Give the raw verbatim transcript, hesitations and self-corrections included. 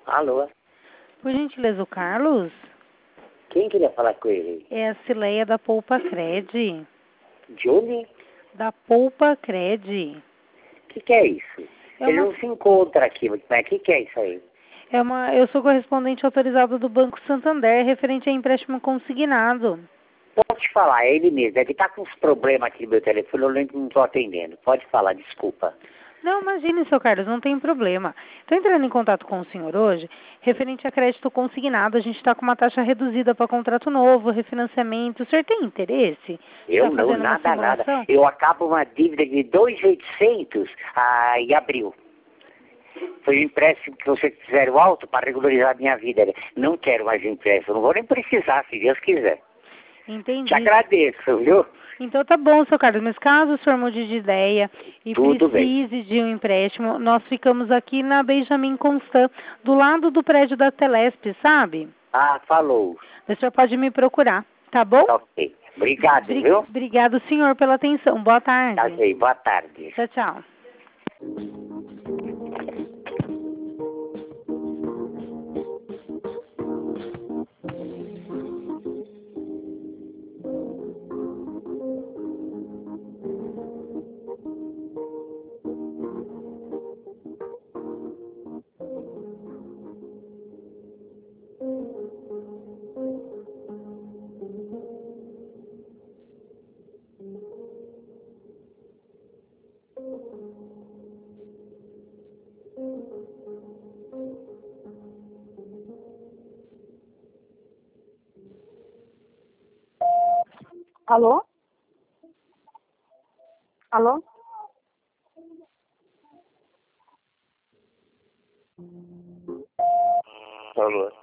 Alô? Por gentileza, o Carlos? Quem queria falar com ele? É a Cileia da Poupa Cred. De onde? Da Poupa Cred. O que, que é isso? É Ele uma, não se encontra aqui, mas o que, que é isso aí? é uma, eu sou correspondente autorizado do Banco Santander, referente a empréstimo consignado. Pode falar, é ele mesmo. É que tá com uns problemas aqui no meu telefone, eu lembro que não estou atendendo. Pode falar, desculpa. Não, imagine, seu Carlos, não tem problema. Estou entrando em contato com o senhor hoje, referente a crédito consignado. A gente está com uma taxa reduzida para contrato novo, refinanciamento. O senhor tem interesse? Eu Está não, fazendo uma nada, nada. simulação? Eu acabo uma dívida de dois mil e oitocentos ah, em abril. Foi um empréstimo que vocês fizeram alto para regularizar a minha vida. Não quero mais empréstimo, não vou nem precisar, se Deus quiser. Entendi. Te agradeço, viu? Então tá bom, seu Carlos, mas caso o senhor mude de ideia e Tudo bem. precise de um empréstimo, nós ficamos aqui na Benjamin Constant, do lado do prédio da Telesp, sabe? Ah, falou. O senhor pode me procurar, tá bom? Ok. Obrigado, Bri- viu? Obrigado, senhor, pela atenção. Boa Tá tarde. bem, boa tarde. Tchau, tchau. Alô? Alô? Alô?